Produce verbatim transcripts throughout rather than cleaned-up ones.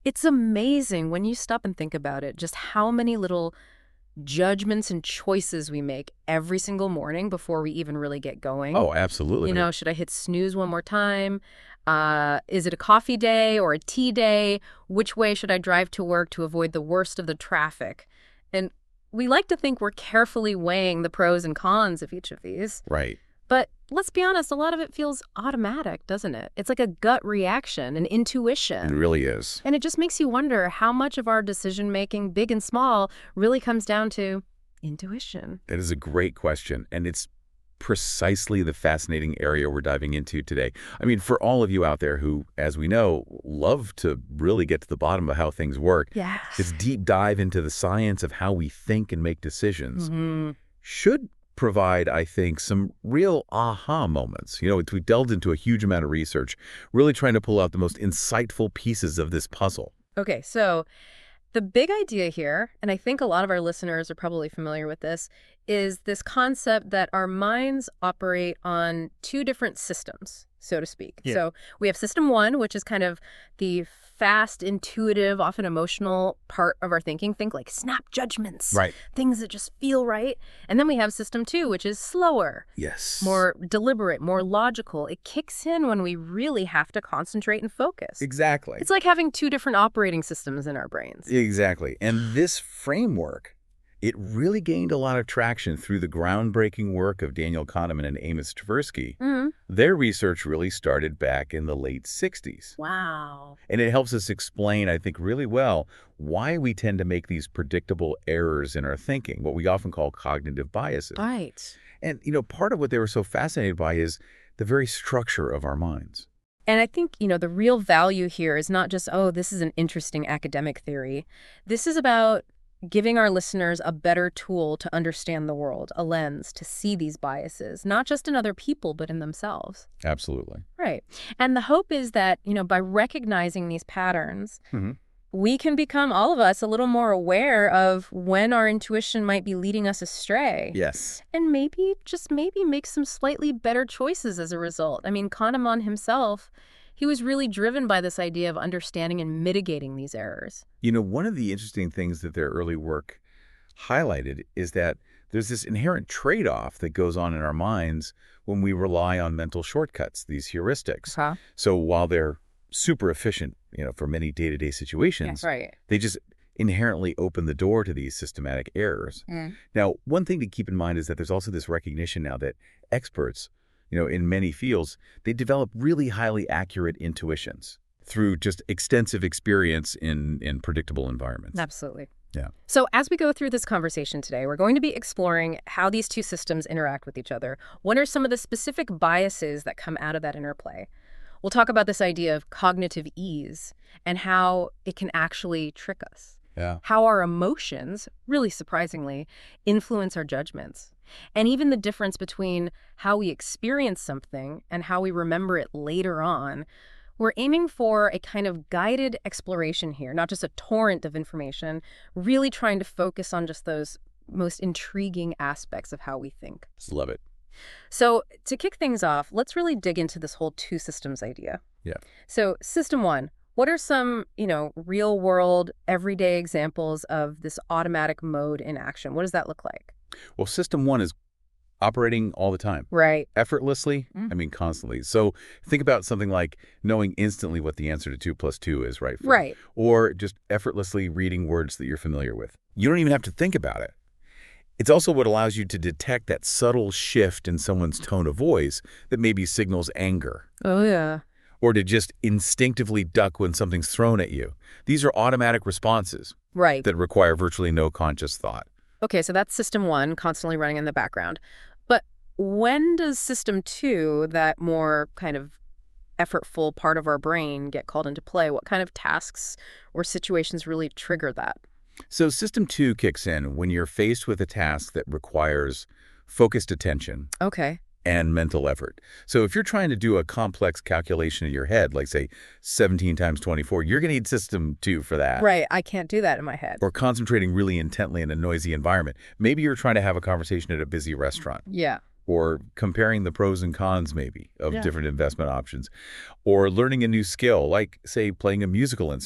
It's amazing when you stop and think about it, just how many little judgments and choices we make every single morning before we even really get going. Oh, You absolutely. know, should I hit snooze one more time? Uh, is it a coffee day or a tea day? Which way should I drive to work to avoid the worst of the traffic? And we like to think we're carefully weighing the pros and cons of each of these. Right. But let's be honest, a lot of it feels automatic, doesn't it? It's like a gut reaction, an It intuition. really is. And it just makes you wonder how much of our decision making, big and small, really comes down to intuition. That is a great question, and it's precisely the fascinating area we're diving into today. I mean, for all of you out there who, as we know, love to really get to the bottom of how things work, Yes. this deep dive into the science of how we think and make decisions Hmm. should provide, I think, some real aha moments. You know, we delved into a huge amount of research, really trying to pull out the most insightful pieces of this puzzle. Okay, so the big idea here, and I think a lot of our listeners are probably familiar with this, is this concept that our minds operate on two different systems, so to speak. Yeah. So we have system one, which is kind of the fast, intuitive, often emotional part of our thinking. Think like snap judgments, Right. things that just feel right. And then we have system two, which is slower, Yes. more deliberate, more logical. It kicks in when we really have to concentrate and focus. Exactly. It's like having two different operating systems in our brains. Exactly. And this framework, it really gained a lot of traction through the groundbreaking work of Daniel Kahneman and Amos Tversky. Mm. Their research really started back in the late sixties. Wow. And it helps us explain, I think, really well why we tend to make these predictable errors in our thinking, what we often call cognitive biases. Right. And, you know, part of what they were so fascinated by is the very structure of our minds. And I think, you know, the real value here is not just, oh, this is an interesting academic theory. This is about giving our listeners a better tool to understand the world, a lens to see these biases, not just in other people, but in themselves. Absolutely. Right. And the hope is that, you know, by recognizing these patterns, Mhm. we can become, all of us, a little more aware of when our intuition might be leading us astray. Yes. And maybe, just maybe, make some slightly better choices as a result. I mean, Kahneman himself, he was really driven by this idea of understanding and mitigating these errors. You know, one of the interesting things that their early work highlighted is that there's this inherent trade-off that goes on in our minds when we rely on mental shortcuts, these heuristics. Huh? So while they're super efficient, you know, for many day-to-day situations, Right. they just inherently open the door to these systematic errors. Mm. Now, one thing to keep in mind is that there's also this recognition now that experts, you know, in many fields, they develop really highly accurate intuitions through just extensive experience in, in predictable environments. Absolutely. Yeah. So as we go through this conversation today, we're going to be exploring how these two systems interact with each other. What are some of the specific biases that come out of that interplay? We'll talk about this idea of cognitive ease and how it can actually trick us. Yeah. How our emotions, really surprisingly, influence our judgments. And even the difference between how we experience something and how we remember it later on. We're aiming for a kind of guided exploration here, not just a torrent of information, really trying to focus on just those most intriguing aspects of how we think. Just love it. So to kick things off, let's really dig into this whole two systems idea. Yeah. So system one, what are some, you know, real world, everyday examples of this automatic mode in action? What does that look like? Well, system one is operating all the time. Right. Effortlessly, Mm. I mean constantly. So think about something like knowing instantly what the answer to two plus two is, right? Right. Or just effortlessly reading words that you're familiar with. You don't even have to think about it. It's also what allows you to detect that subtle shift in someone's tone of voice that maybe signals anger, Oh, yeah. or to just instinctively duck when something's thrown at you. These are automatic responses Right. that require virtually no conscious thought. Okay, so that's system one, constantly running in the background. But when does system two, that more kind of effortful part of our brain, get called into play? What kind of tasks or situations really trigger that? So system two kicks in when you're faced with a task that requires focused attention Okay. and mental effort. So if you're trying to do a complex calculation in your head, like say seventeen times twenty-four, you're going to need system two for that. Right, I can't do that in my head. Or concentrating really intently in a noisy environment. Maybe you're trying to have a conversation at a busy restaurant, Yeah. or comparing the pros and cons maybe of Yeah. different investment options, or learning a new skill, like say playing a musical instrument.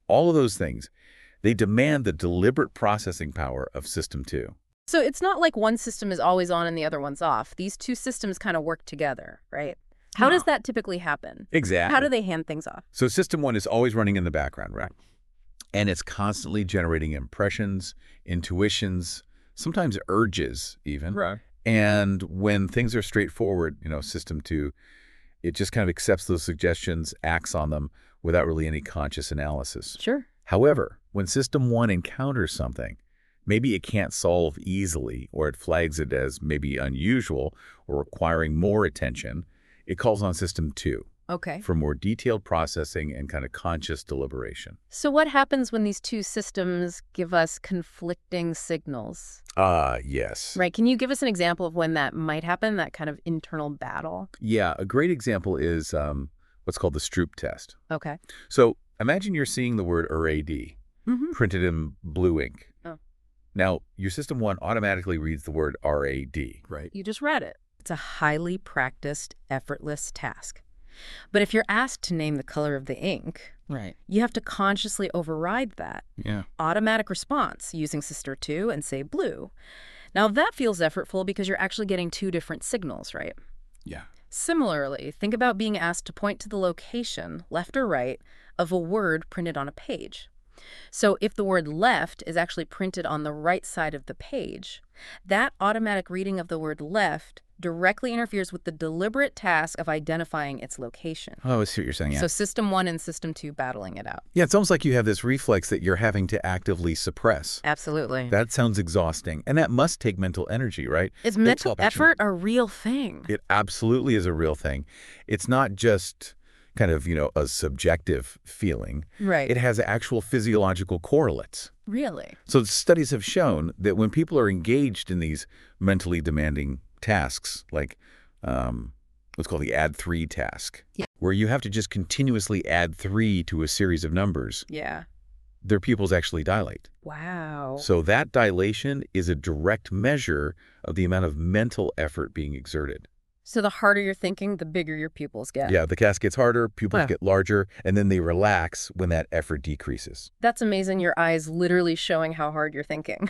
All of those things, they demand the deliberate processing power of System two. So it's not like one system is always on and the other one's off. These two systems kind of work together, right? How does that typically happen? Exactly. How do they hand things off? So System one is always running in the background, right? And it's constantly generating impressions, intuitions, sometimes urges even. Right. And when things are straightforward, you know, System two, it just kind of accepts those suggestions, acts on them without really any conscious analysis. Sure. However, when System one encounters something, maybe it can't solve easily, or it flags it as maybe unusual or requiring more attention, it calls on System two Okay. for more detailed processing and kind of conscious deliberation. So what happens when these two systems give us conflicting signals? Ah, yes. Right. Can you give us an example of when that might happen, that kind of internal battle? Yeah, a great example is um, what's called the Stroop test. Okay. So imagine you're seeing the word array D Mm-hmm. printed in blue ink. Oh. Now, your System one automatically reads the word R A D, right? You just read it. It's a highly practiced, effortless task. But if you're asked to name the color of the ink, Right. you have to consciously override that Yeah. automatic response using Sister two and say blue. Now that feels effortful because you're actually getting two different signals, right? Yeah. Similarly, think about being asked to point to the location, left or right, of a word printed on a page. So if the word left is actually printed on the right side of the page, that automatic reading of the word left directly interferes with the deliberate task of identifying its location. Oh, I see what you're saying, yeah. So System one and System two battling it out. yeah, it's almost like you have this reflex that you're having to actively suppress. Absolutely. That sounds exhausting, and that must take mental energy, right? Is mental effort a real thing? It absolutely is a real thing. It's not just kind of, you know, a subjective feeling. Right. It has actual physiological correlates. Really? So studies have shown that when people are engaged in these mentally demanding tasks, like um, what's called the add three task, Yeah. where you have to just continuously add three to a series of numbers, Yeah. their pupils actually dilate. Wow. So that dilation is a direct measure of the amount of mental effort being exerted. So the harder you're thinking, the bigger your pupils get. Yeah, the cast gets harder, pupils Wow. get larger, and then they relax when that effort decreases. That's amazing. Your eyes literally showing how hard you're thinking.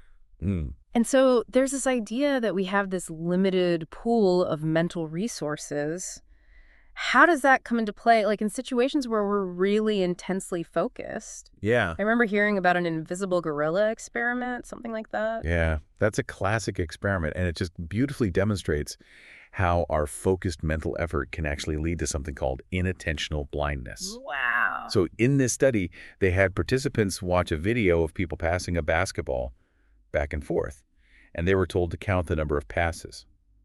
Mm. And so there's this idea that we have this limited pool of mental resources. How does that come into play? Like in situations where we're really intensely focused. Yeah. I remember hearing about an invisible gorilla experiment, something like that. Yeah, that's a classic experiment, and it just beautifully demonstrates how our focused mental effort can actually lead to something called inattentional blindness. Wow. So in this study, they had participants watch a video of people passing a basketball back and forth, and they were told to count the number of passes.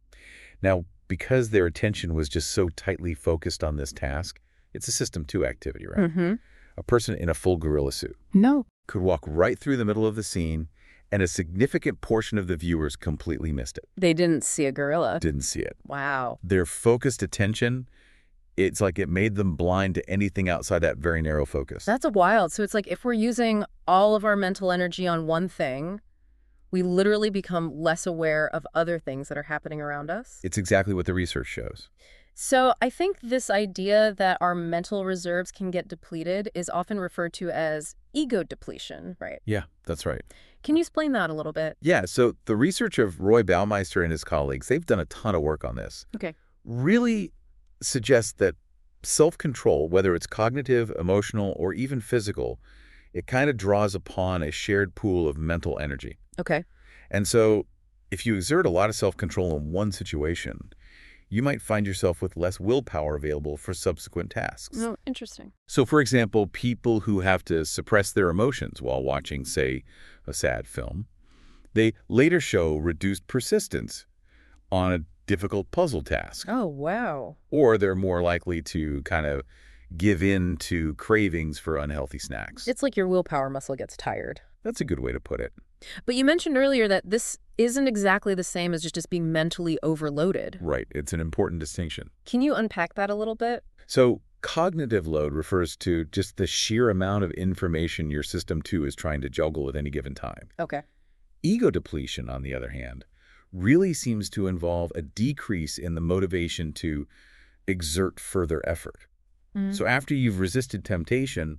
Now, because their attention was just so tightly focused on this task, it's a System two activity, right? Mm-hmm. A person in a full gorilla suit No. could walk right through the middle of the scene, and a significant portion of the viewers completely missed it, They didn't see a gorilla. didn't see it. Wow. Their focused attention, it's like it made them blind to anything outside that very narrow focus. That's a wild. So it's like if we're using all of our mental energy on one thing, we literally become less aware of other things that are happening around us. It's exactly what the research shows. So I think this idea that our mental reserves can get depleted is often referred to as ego depletion, right? Yeah, that's right. Can you explain that a little bit? Yeah, so the research of Roy Baumeister and his colleagues, they've done a ton of work on this, Okay. really suggests that self-control, whether it's cognitive, emotional, or even physical, it kind of draws upon a shared pool of mental energy. Okay. And so if you exert a lot of self-control in one situation, you might find yourself with less willpower available for subsequent tasks. Oh, interesting. So, for example, people who have to suppress their emotions while watching, say, a sad film, they later show reduced persistence on a difficult puzzle task. Oh, wow. Or they're more likely to kind of give in to cravings for unhealthy snacks. It's like your willpower muscle gets tired. That's a good way to put it. But you mentioned earlier that this isn't exactly the same as just, just being mentally overloaded. Right. It's an important distinction. Can you unpack that a little bit? So cognitive load refers to just the sheer amount of information your System two is trying to juggle at any given time. Okay. Ego depletion, on the other hand, really seems to involve a decrease in the motivation to exert further effort. Mm. So after you've resisted temptation,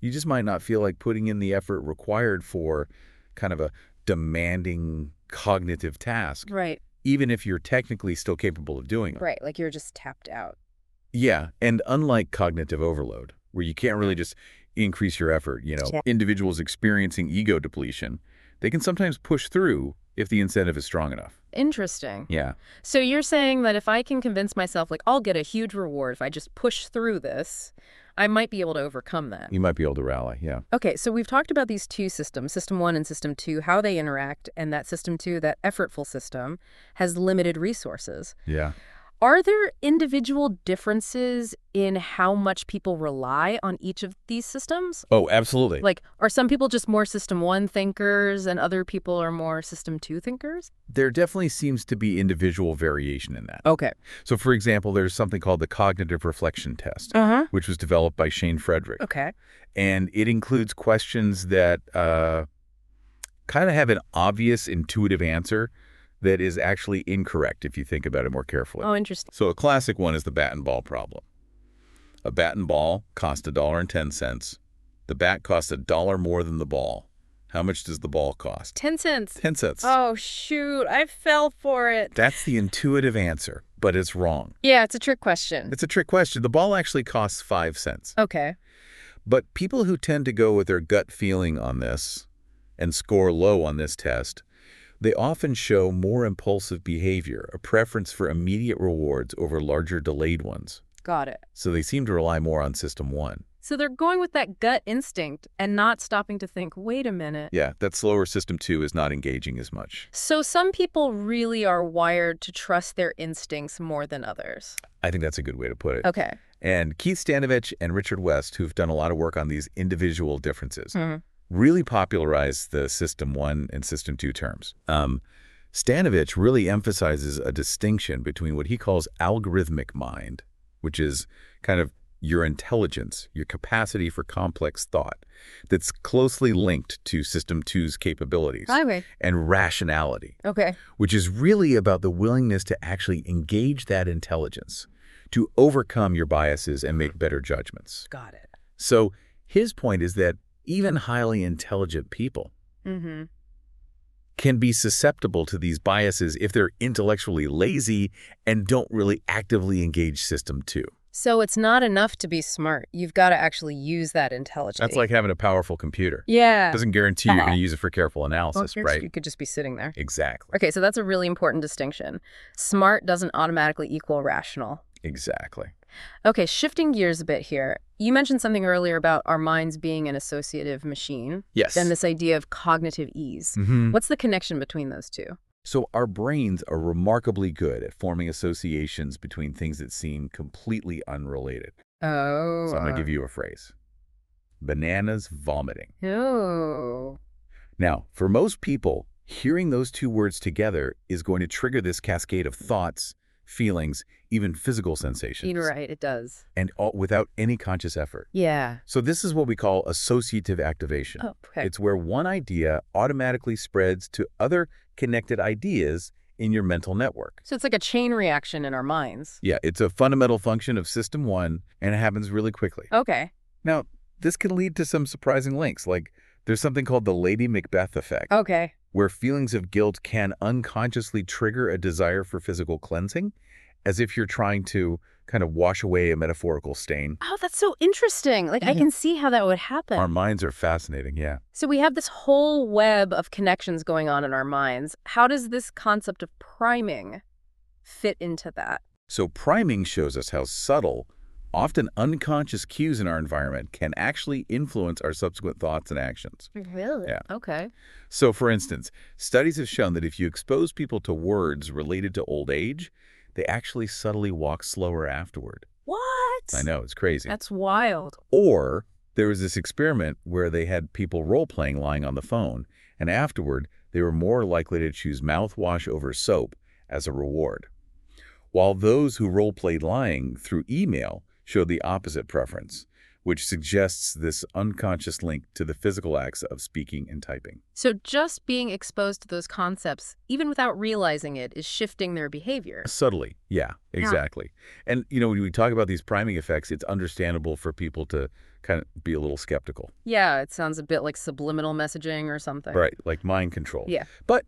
You just might not feel like putting in the effort required for kind of a demanding cognitive task, Right. even if you're technically still capable of doing it. Right. Like you're just tapped out. Yeah, and unlike cognitive overload, where you can't really just increase your effort, you know, Yeah. individuals experiencing ego depletion, they can sometimes push through if the incentive is strong enough. Interesting. Yeah. So you're saying that if I can convince myself, like, I'll get a huge reward if I just push through this, I might be able to overcome that. You might be able to rally, yeah. Okay, so we've talked about these two systems, system one and system two, how they interact, and that system two, that effortful system, has limited resources. Yeah. Are there individual differences in how much people rely on each of these systems? Oh, absolutely. Like, are some people just more system one thinkers and other people are more system two thinkers? There definitely seems to be individual variation in that. Okay. So, for example, there's something called the cognitive reflection test, Uh-huh. which was developed by Shane Frederick. Okay. And it includes questions that uh, kind of have an obvious, intuitive answer that is actually incorrect if you think about it more carefully. Oh, interesting. So a classic one is the bat and ball problem. A bat and ball cost a dollar and ten cents. The bat costs a dollar more than the ball. How much does the ball cost? Ten cents. Ten cents. Oh, shoot. I fell for it. That's the intuitive answer, but it's wrong. Yeah, it's a trick question. It's a trick question. The ball actually costs five cents. Okay. But people who tend to go with their gut feeling on this and score low on this test, they often show more impulsive behavior, a preference for immediate rewards over larger delayed ones. Got it. So they seem to rely more on system one. So they're going with that gut instinct and not stopping to think, wait a minute. Yeah, that slower system two is not engaging as much. So some people really are wired to trust their instincts more than others. I think that's a good way to put it. Okay. And Keith Stanovich and Richard West, who've done a lot of work on these individual differences, Mhm. really popularized the system one and system two terms. Um, Stanovich really emphasizes a distinction between what he calls algorithmic mind, which is kind of your intelligence, your capacity for complex thought, that's closely linked to system two's capabilities, Okay. and rationality, Okay. which is really about the willingness to actually engage that intelligence, to overcome your biases and make better judgments. Got it. So his point is that even highly intelligent people Mm-hmm. can be susceptible to these biases if they're intellectually lazy and don't really actively engage system two. So it's not enough to be smart. You've got to actually use that intelligence. That's like having a powerful computer. Yeah. Doesn't guarantee you're going to use it for careful analysis, Well, right? You could just be sitting there. Exactly. Okay, so that's a really important distinction. Smart doesn't automatically equal rational. Exactly. Okay, shifting gears a bit here. You mentioned something earlier about our minds being an associative machine, Yes. then this idea of cognitive ease. Mhm. What's the connection between those two? So our brains are remarkably good at forming associations between things that seem completely unrelated. Oh. So I'm going to give you a phrase. Bananas vomiting. Oh. Now, for most people, hearing those two words together is going to trigger this cascade of thoughts, feelings, even physical sensations. You're right, it does. And all, without any conscious effort. Yeah. So this is what we call associative activation. Oh, okay. It's where one idea automatically spreads to other connected ideas in your mental network. So it's like a chain reaction in our minds. Yeah, it's a fundamental function of system one, and it happens really quickly. Okay. Now, this can lead to some surprising links, like there's something called the Lady Macbeth effect, Okay. where feelings of guilt can unconsciously trigger a desire for physical cleansing, as if you're trying to kind of wash away a metaphorical stain. Oh, that's so interesting. Like, I Yeah. can see how that would happen. Our minds are fascinating, yeah. So we have this whole web of connections going on in our minds. How does this concept of priming fit into that? So priming shows us how subtle, often unconscious cues in our environment can actually influence our subsequent thoughts and actions. Really? Yeah. Okay. So, for instance, studies have shown that if you expose people to words related to old age, they actually subtly walk slower afterward. What? I know, it's crazy. That's wild. Or there was this experiment where they had people role-playing lying on the phone, and afterward, they were more likely to choose mouthwash over soap as a reward. While those who role-played lying through email showed the opposite preference, which suggests this unconscious link to the physical acts of speaking and typing. So just being exposed to those concepts, even without realizing it, is shifting their behavior. Subtly, yeah, exactly. Yeah. And, you know, when we talk about these priming effects, it's understandable for people to kind of be a little skeptical. Yeah, it sounds a bit like subliminal messaging or something. Right, like mind control. Yeah. But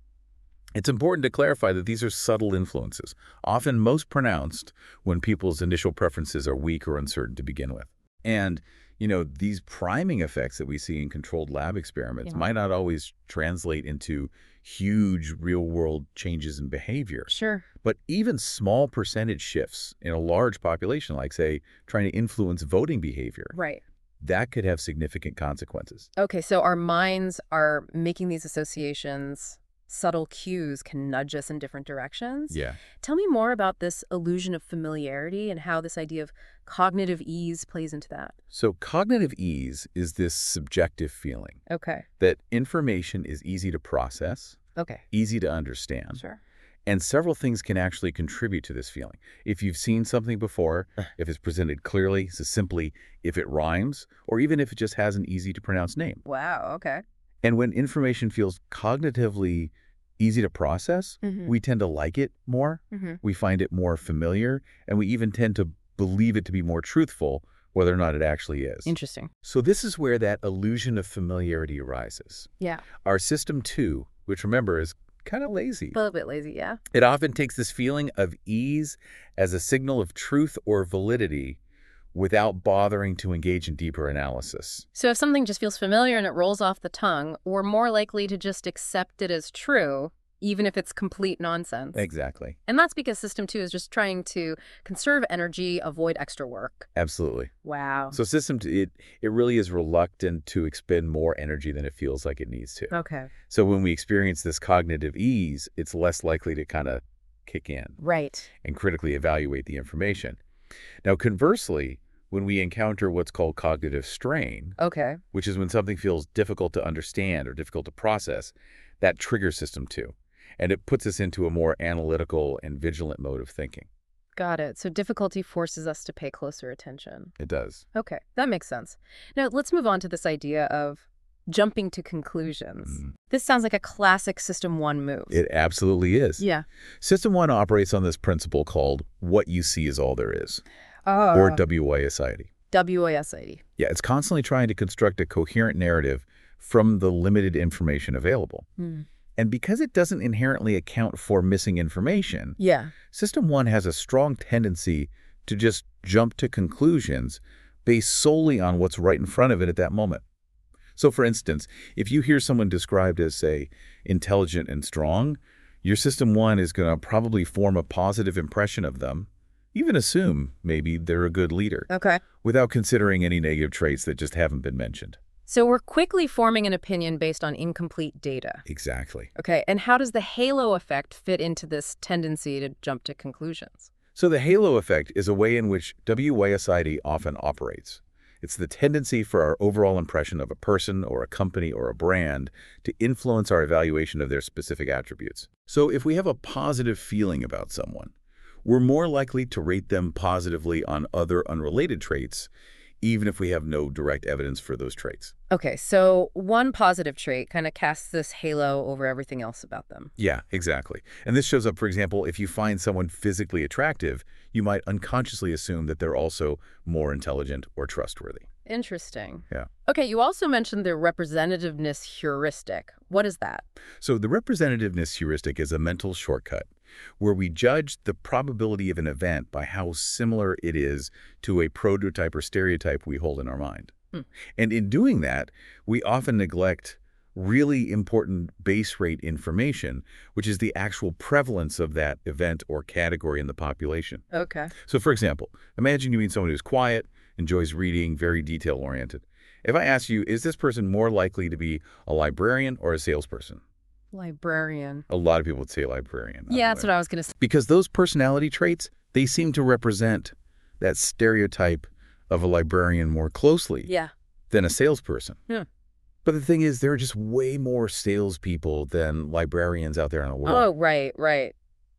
it's important to clarify that these are subtle influences, often most pronounced when people's initial preferences are weak or uncertain to begin with. And, you know, these priming effects that we see in controlled lab experiments Yeah. might not always translate into huge real-world changes in behavior. Sure. But even small percentage shifts in a large population, like, say, trying to influence voting behavior, Right. that could have significant consequences. Okay, so our minds are making these associations. Subtle cues can nudge us in different directions. Yeah. Tell me more about this illusion of familiarity and how this idea of cognitive ease plays into that. So cognitive ease is this subjective feeling Okay. that information is easy to process, Okay. easy to understand, Sure. and several things can actually contribute to this feeling. If you've seen something before, if it's presented clearly, so simply, if it rhymes, or even if it just has an easy-to-pronounce name. Wow, okay. And when information feels cognitively easy to process, Mm-hmm. we tend to like it more, Mm-hmm. we find it more familiar, and we even tend to believe it to be more truthful, whether or not it actually is. Interesting. So this is where that illusion of familiarity arises. Yeah. Our system two, which remember is kind of lazy, A little bit lazy, yeah. it often takes this feeling of ease as a signal of truth or validity without bothering to engage in deeper analysis. So if something just feels familiar and it rolls off the tongue, we're more likely to just accept it as true, even if it's complete nonsense. Exactly. And that's because System two is just trying to conserve energy, avoid extra work. Absolutely. Wow. So system two, it, it really is reluctant to expend more energy than it feels like it needs to. Okay. So when we experience this cognitive ease, it's less likely to kind of kick in Right. and critically evaluate the information. Now, conversely, when we encounter what's called cognitive strain, Okay. which is when something feels difficult to understand or difficult to process, that triggers system two. And it puts us into a more analytical and vigilant mode of thinking. Got it. So difficulty forces us to pay closer attention. It does. Okay, that makes sense. Now let's move on to this idea of jumping to conclusions. Mm. This sounds like a classic System one move. It absolutely is. Yeah. System one operates on this principle called what you see is all there is, Oh. or W Y S I D. W A S I D. Yeah, it's constantly trying to construct a coherent narrative from the limited information available. Hmm. And because it doesn't inherently account for missing information, Yeah. System one has a strong tendency to just jump to conclusions based solely on what's right in front of it at that moment. So for instance, if you hear someone described as, say, intelligent and strong, your System one is going to probably form a positive impression of them, even assume maybe they're a good leader, Okay. without considering any negative traits that just haven't been mentioned. So we're quickly forming an opinion based on incomplete data. Exactly. Okay, and how does the halo effect fit into this tendency to jump to conclusions? So the halo effect is a way in which W Y S I D often operates. It's the tendency for our overall impression of a person or a company or a brand to influence our evaluation of their specific attributes. So if we have a positive feeling about someone, we're more likely to rate them positively on other unrelated traits, even if we have no direct evidence for those traits. Okay, so one positive trait kind of casts this halo over everything else about them. Yeah, exactly. And this shows up, for example, if you find someone physically attractive, you might unconsciously assume that they're also more intelligent or trustworthy. Interesting. Yeah. Okay, you also mentioned the representativeness heuristic. What is that? So the representativeness heuristic is a mental shortcut where we judge the probability of an event by how similar it is to a prototype or stereotype we hold in our mind. Hmm. And in doing that, we often neglect really important base rate information, which is the actual prevalence of that event or category in the population. Okay. So for example, imagine you meet someone who's quiet, enjoys reading, very detail-oriented. If I ask you, is this person more likely to be a librarian or a salesperson? Librarian. A lot of people would say librarian. Yeah, that's what I was going to say. Because those personality traits, they seem to represent that stereotype of a librarian more closely Yeah. than a salesperson. Yeah. But the thing is, there are just way more salespeople than librarians out there in the world. Oh, right, right.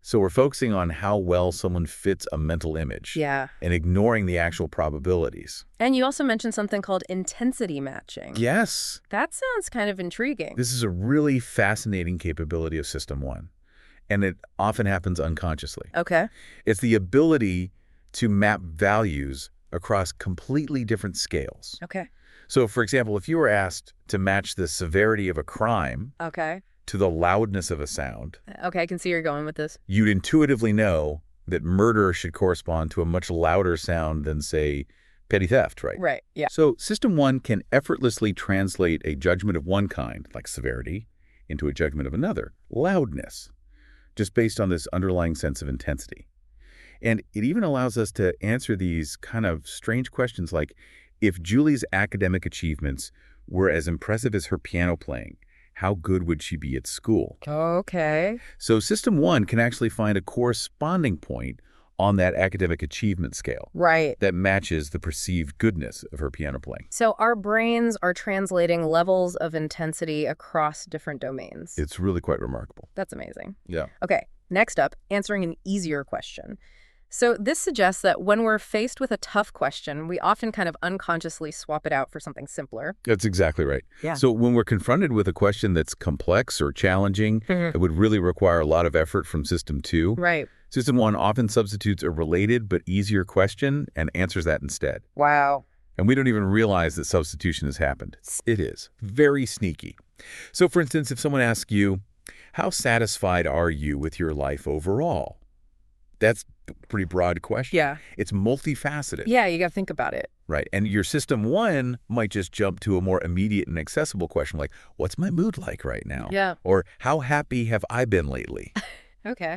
So we're focusing on how well someone fits a mental image Yeah. and ignoring the actual probabilities. And you also mentioned something called intensity matching. Yes, That sounds kind of intriguing. this is a really fascinating capability of System one, and it often happens unconsciously. Okay. It's the ability to map values across completely different scales. Okay. So, for example, if you were asked to match the severity of a crime Okay. to the loudness of a sound, Okay, I can see where you're going with this. you'd intuitively know that murder should correspond to a much louder sound than, say, petty theft, right? Right, yeah. So System one can effortlessly translate a judgment of one kind, like severity, into a judgment of another, loudness, just based on this underlying sense of intensity. And it even allows us to answer these kind of strange questions like, if Julie's academic achievements were as impressive as her piano playing, how good would she be at school? Okay. So System one can actually find a corresponding point on that academic achievement scale Right. that matches the perceived goodness of her piano playing. So our brains are translating levels of intensity across different domains. It's really quite remarkable. That's amazing. Yeah. Okay, next up, answering an easier question. So this suggests that when we're faced with a tough question, we often kind of unconsciously swap it out for something simpler. That's exactly right. Yeah. So when we're confronted with a question that's complex or challenging, Mhm. it would really require a lot of effort from System two. Right. System one often substitutes a related but easier question and answers that instead. Wow. And we don't even realize that substitution has happened. It is. Very sneaky. So for instance, if someone asks you, how satisfied are you with your life overall? That's a pretty broad question. Yeah. It's multifaceted. Yeah, you got to think about it. Right. And your System one might just jump to a more immediate and accessible question like, what's my mood like right now? Yeah. Or how happy have I been lately? Okay.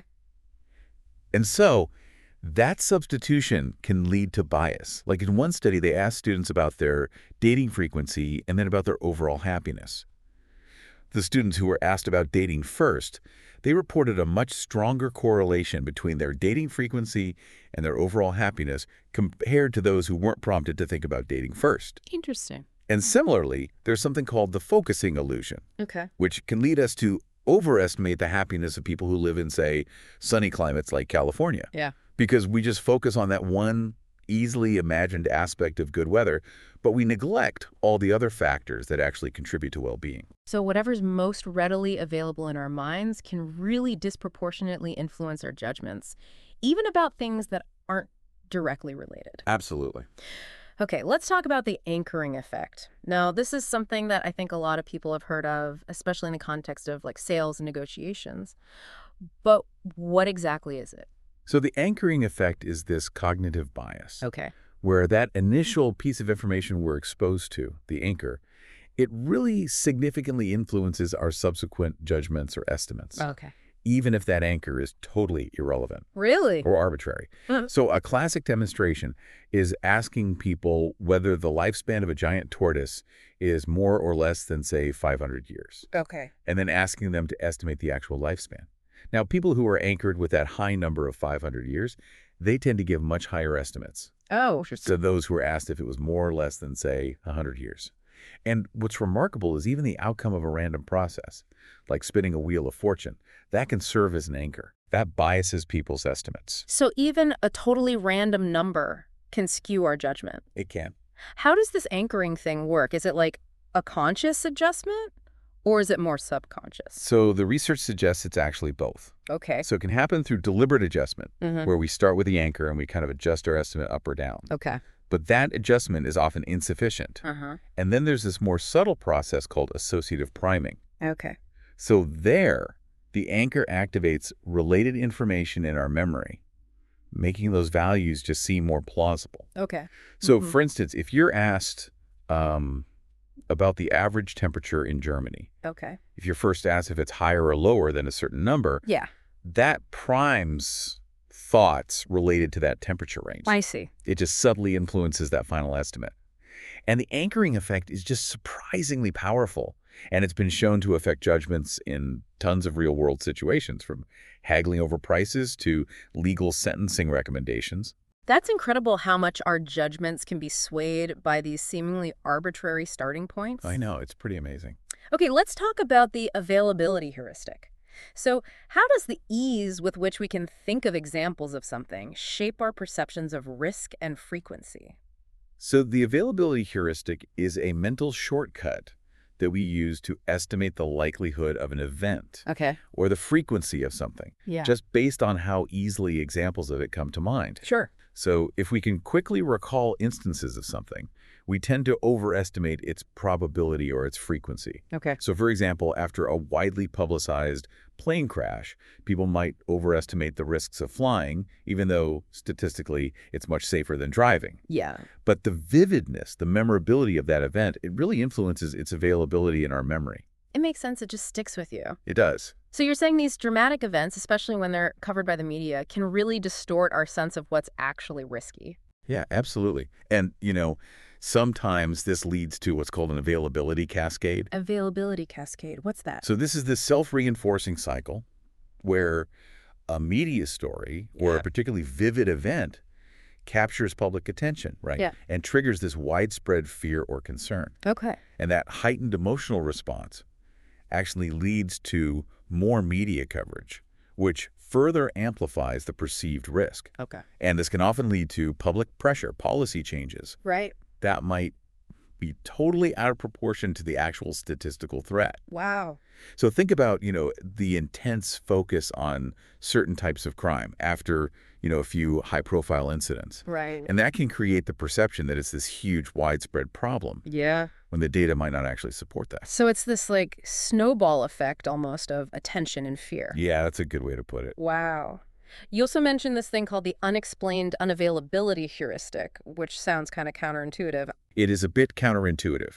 And so that substitution can lead to bias. Like in one study, they asked students about their dating frequency and then about their overall happiness. The students who were asked about dating first, they reported a much stronger correlation between their dating frequency and their overall happiness compared to those who weren't prompted to think about dating first. Interesting. And similarly, there's something called the focusing illusion, Okay. which can lead us to overestimate the happiness of people who live in, say, sunny climates like California. Yeah. Because we just focus on that one easily imagined aspect of good weather, but we neglect all the other factors that actually contribute to well-being. So whatever's most readily available in our minds can really disproportionately influence our judgments, even about things that aren't directly related. Absolutely. Okay, let's talk about the anchoring effect. Now, this is something that I think a lot of people have heard of, especially in the context of like sales and negotiations. But what exactly is it? So the anchoring effect is this cognitive bias, Okay. where that initial piece of information we're exposed to, the anchor, it really significantly influences our subsequent judgments or estimates, Okay. even if that anchor is totally irrelevant Really? or arbitrary. Uh. So a classic demonstration is asking people whether the lifespan of a giant tortoise is more or less than, say, five hundred years, Okay. and then asking them to estimate the actual lifespan. Now, people who are anchored with that high number of five hundred years, they tend to give much higher estimates Oh, to those who are asked if it was more or less than, say, one hundred years. And what's remarkable is even the outcome of a random process, like spinning a wheel of fortune, that can serve as an anchor. That biases people's estimates. so even a totally random number can skew our judgment. It can. How does this anchoring thing work? Is it like a conscious adjustment or is it more subconscious? So the research suggests it's actually both. Okay. So it can happen through deliberate adjustment, Mhm. where we start with the anchor and we kind of adjust our estimate up or down. Okay. But that adjustment is often insufficient. Uh-huh. And then there's this more subtle process called associative priming. Okay. So there, the anchor activates related information in our memory, making those values just seem more plausible. Okay. So Mhm. for instance, if you're asked um, about the average temperature in Germany, Okay. if you're first asked if it's higher or lower than a certain number, Yeah. that primes thoughts related to that temperature range. I see. It just subtly influences that final estimate. And the anchoring effect is just surprisingly powerful. And it's been shown to affect judgments in tons of real-world situations, from haggling over prices to legal sentencing recommendations. That's incredible how much our judgments can be swayed by these seemingly arbitrary starting points. I know, it's pretty amazing. Okay, let's talk about the availability heuristic. So how does the ease with which we can think of examples of something shape our perceptions of risk and frequency? So the availability heuristic is a mental shortcut that we use to estimate the likelihood of an event Okay. or the frequency of something, Yeah. just based on how easily examples of it come to mind. Sure. So if we can quickly recall instances of something, we tend to overestimate its probability or its frequency. Okay. So for example, after a widely publicized plane crash, people might overestimate the risks of flying, even though statistically it's much safer than driving. Yeah. But the vividness, the memorability of that event, it really influences its availability in our memory. It makes sense. It just sticks with you. It does. So you're saying these dramatic events, especially when they're covered by the media, can really distort our sense of what's actually risky. Yeah, absolutely. And, you know, sometimes this leads to what's called an availability cascade. Availability cascade. What's that? So this is this self-reinforcing cycle where a media story or Yeah. a particularly vivid event captures public attention, right? Yeah. And triggers this widespread fear or concern. Okay. And that heightened emotional response actually leads to more media coverage, which further amplifies the perceived risk. Okay. And this can often lead to public pressure, policy changes Right. that might be totally out of proportion to the actual statistical threat. Wow. So think about, you know, the intense focus on certain types of crime after, you know, a few high-profile incidents. Right. And that can create the perception that it's this huge, widespread problem Yeah. when the data might not actually support that. So it's this like snowball effect almost of attention and fear. Yeah, that's a good way to put it. Wow. You also mentioned this thing called the unexplained unavailability heuristic, which sounds kind of counterintuitive. It is a bit counterintuitive.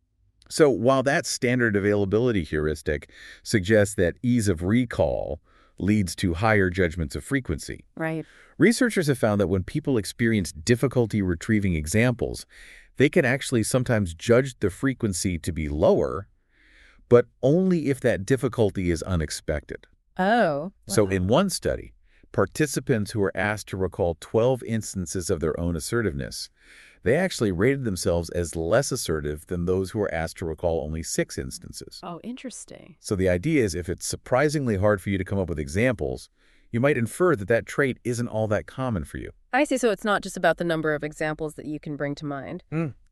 So while that standard availability heuristic suggests that ease of recall leads to higher judgments of frequency, Right. researchers have found that when people experience difficulty retrieving examples, they can actually sometimes judge the frequency to be lower, but only if that difficulty is unexpected. Oh. So wow. in one study, participants who were asked to recall twelve instances of their own assertiveness, they actually rated themselves as less assertive than those who were asked to recall only six instances. Oh, interesting. So the idea is if it's surprisingly hard for you to come up with examples, you might infer that that trait isn't all that common for you. I see. So it's not just about the number of examples that you can bring to mind. Mm,